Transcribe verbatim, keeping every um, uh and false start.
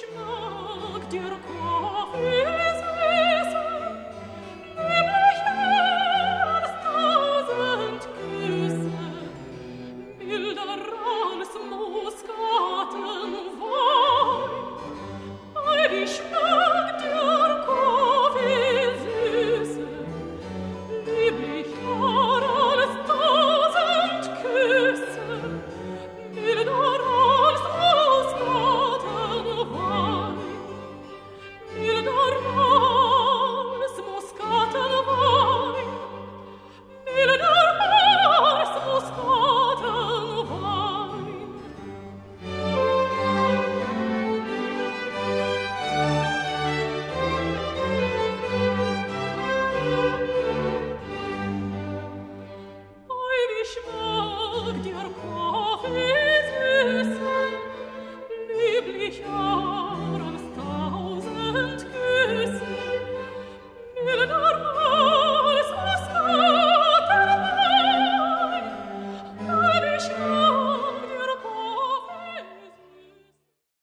mag dir Kaffee süßen, lieblicher als tausend Küsse, milder als Muskatenwein. Ei, wie schmeckt dir Kaffee süßen, lieblicher als tausend Küsse, milder als Muskatenwein. Milder als Muskatenwein, milder als Muskatenwein. Ei, wie schmeckt dir Kaffee süßen, lieblicher